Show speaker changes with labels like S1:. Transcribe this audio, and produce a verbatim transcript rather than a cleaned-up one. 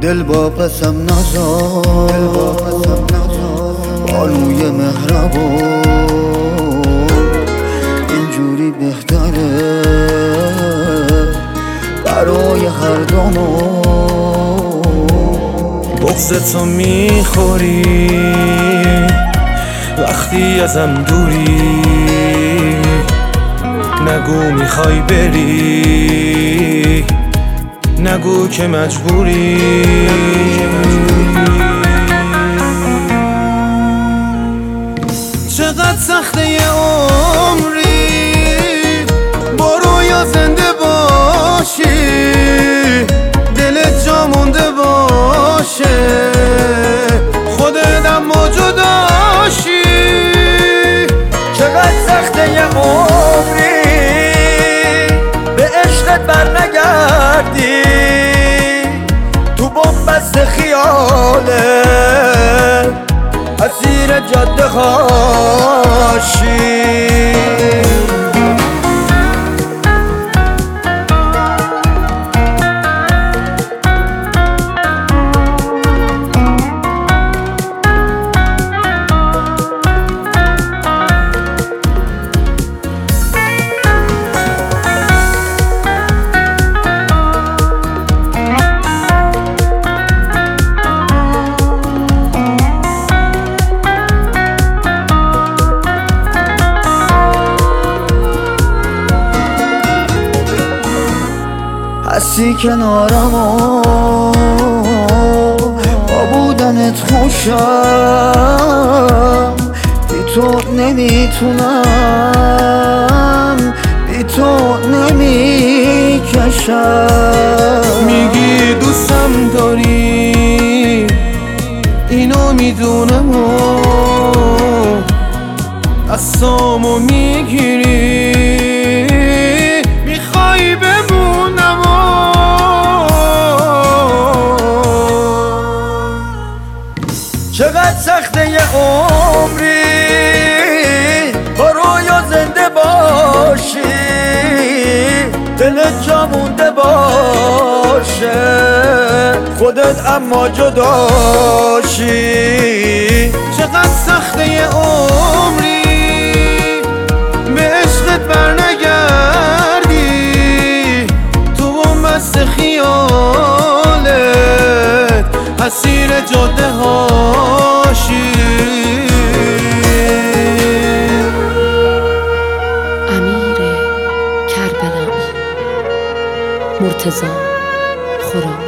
S1: دل با پسم نزار بانوی مهربان، اینجوری بهتره برای هر دومون.
S2: بغضتو میخوری وقتی ازم دوری، نگو میخوای بری، نگو که مجبوری. چقدر سخته یه عمری، برو یا زنده باشی، دلت جا مونده باشه، خودت اما جداشی.
S1: چقدر سخته یه عمری به عشقت بر نگردی، تو بومبست خیاله اسیر جاده خاشی. هستی کنارم و با بودنت خوشم، بی تو نمیتونم، بی تو نمیکشم.
S2: میگی دوستم داری، اینو میدونم و دستامو میگیری، میخوای بمونم و
S1: چقدر سخته یه عمری، برو یا زنده باشی، دلت جا مونده باشه، خودت اما جداشی.
S2: چقدر سخته یه عمری به عشقت برنگردی، تو بومبست خیالت اسیر جاده هاشی.
S3: امیر کربلایی، مرتضی خرام.